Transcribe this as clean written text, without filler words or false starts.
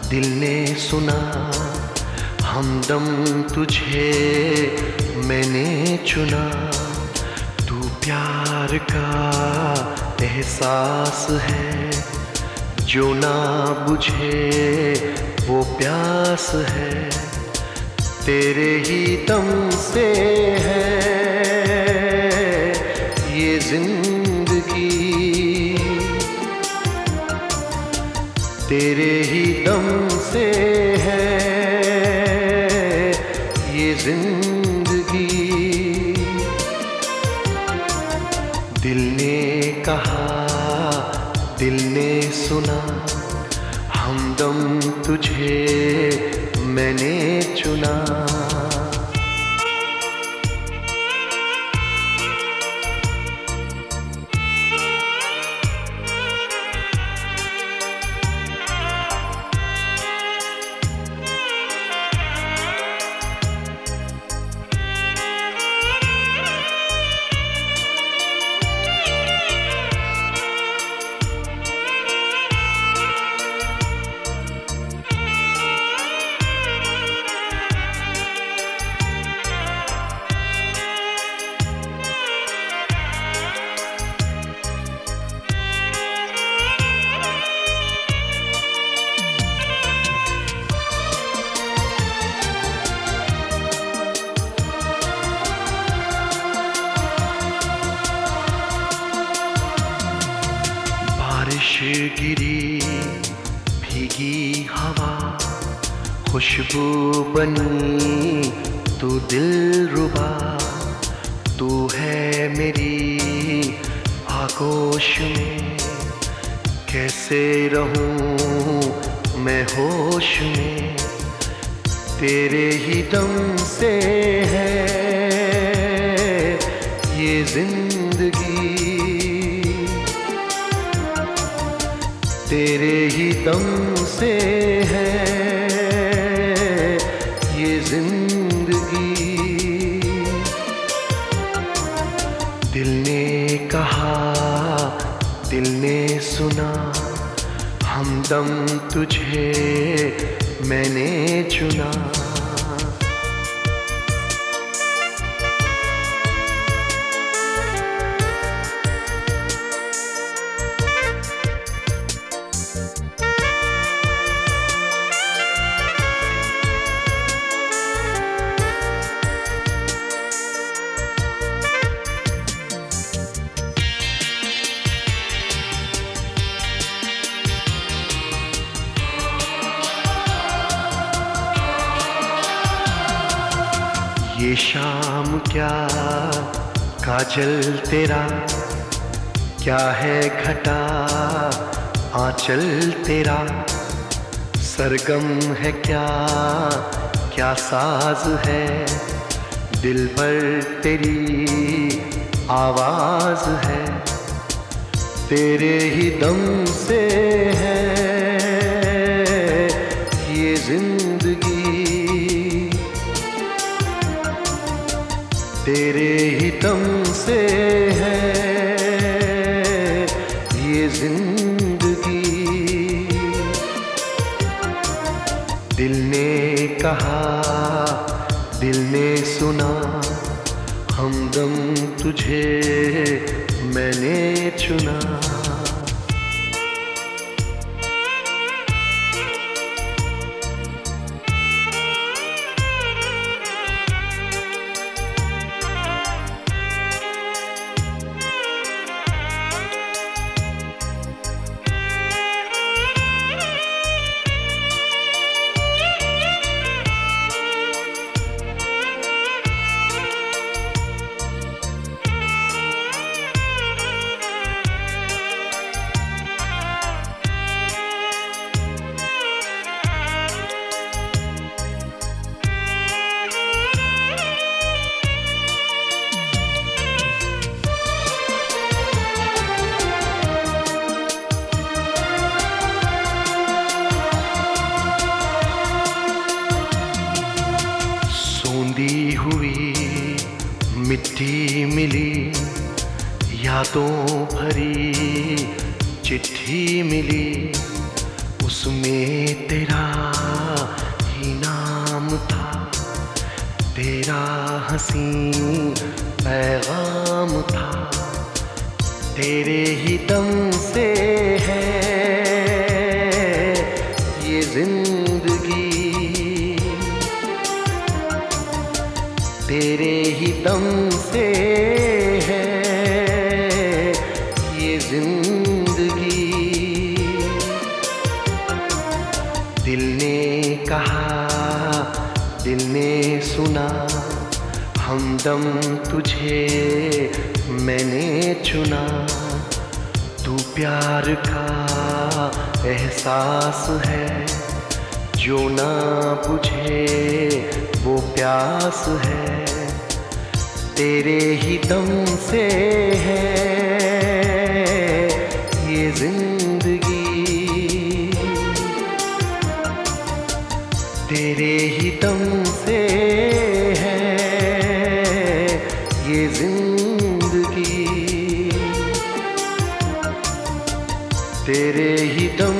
दिल ने सुना हमदम तुझे मैंने चुना। तू प्यार का एहसास है जो ना बुझे वो प्यास है। तेरे ही दम से है ये जिंदगी, तेरे ही दम से है ये जिंदगी। दिल ने कहा दिल ने सुना हमदम तुझे मैंने चुना। बारिश गिरी भीगी हवा खुशबू बनी तू दिलरुबा। तू है मेरी आगोश में कैसे रहूं मैं होश में। तेरे ही दम से है ये जिंदगी, तेरे ही दम से है ये जिंदगी। दिल ने कहा दिल ने सुना हमदम तुझे मैंने चुना। ये शाम क्या काजल तेरा, क्या है घटा आंचल तेरा। सरगम है क्या क्या साज है दिल भर तेरी आवाज है। तेरे ही दम से है ये जिंदगी, तेरे ही दम से है ये जिंदगी। दिल ने कहा दिल ने सुना हमदम तुझे मैंने चुना। सोंधी हुई मिट्टी मिली, यादों भरी चिट्ठी मिली, उसमें तेरा हंसी पैगाम था, तेरे ही दम से है ये जिंदगी, तेरे ही दम से है ये जिंदगी। दिल ने कहा, दिल ने सुना, हमदम तुझे मैंने चुना। तू प्यार का एहसास है, जो ना बुझे वो प्यास है, तेरे ही दम से है ये जिंदगी, तेरे ही दम से है ये जिंदगी, तेरे ही दम